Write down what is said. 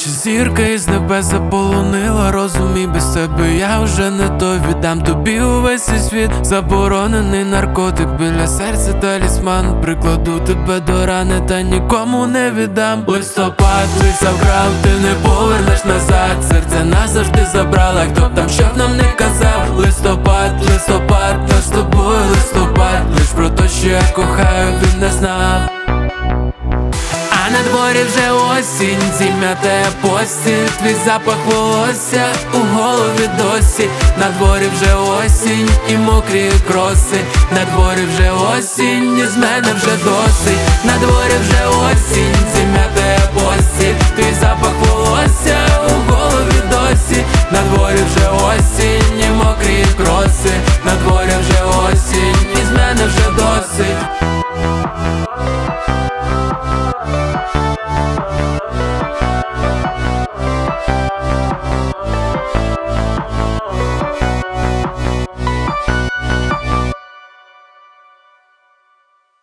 наче зірка із небес заполонила розум, і без тебе я вже не той. Віддам тобі увесь свій світ, заборонений наркотик біля серця талісман. Прикладу тебе до рани, та нікому не віддам. Листопад твій забрав, ти не повернеш назад. Серце назавжди забрала, хто б там що б нам не казав. Листопад, листопад, нас з тобою листопад. Лиш про те, що я кохаю, він не знав. А на дворі вже осінь, зім'ятає постіль, твій запах волосся у голові досі. На дворі вже осінь і мокрі кроси. На дворі вже осінь, і з мене вже досить. На дворі вже осінь, зім'ятає постіль, твій запах волосся у голові досі. На дворі вже осінь і мокрі кроси. На дворі вже осінь, і з мене вже досить.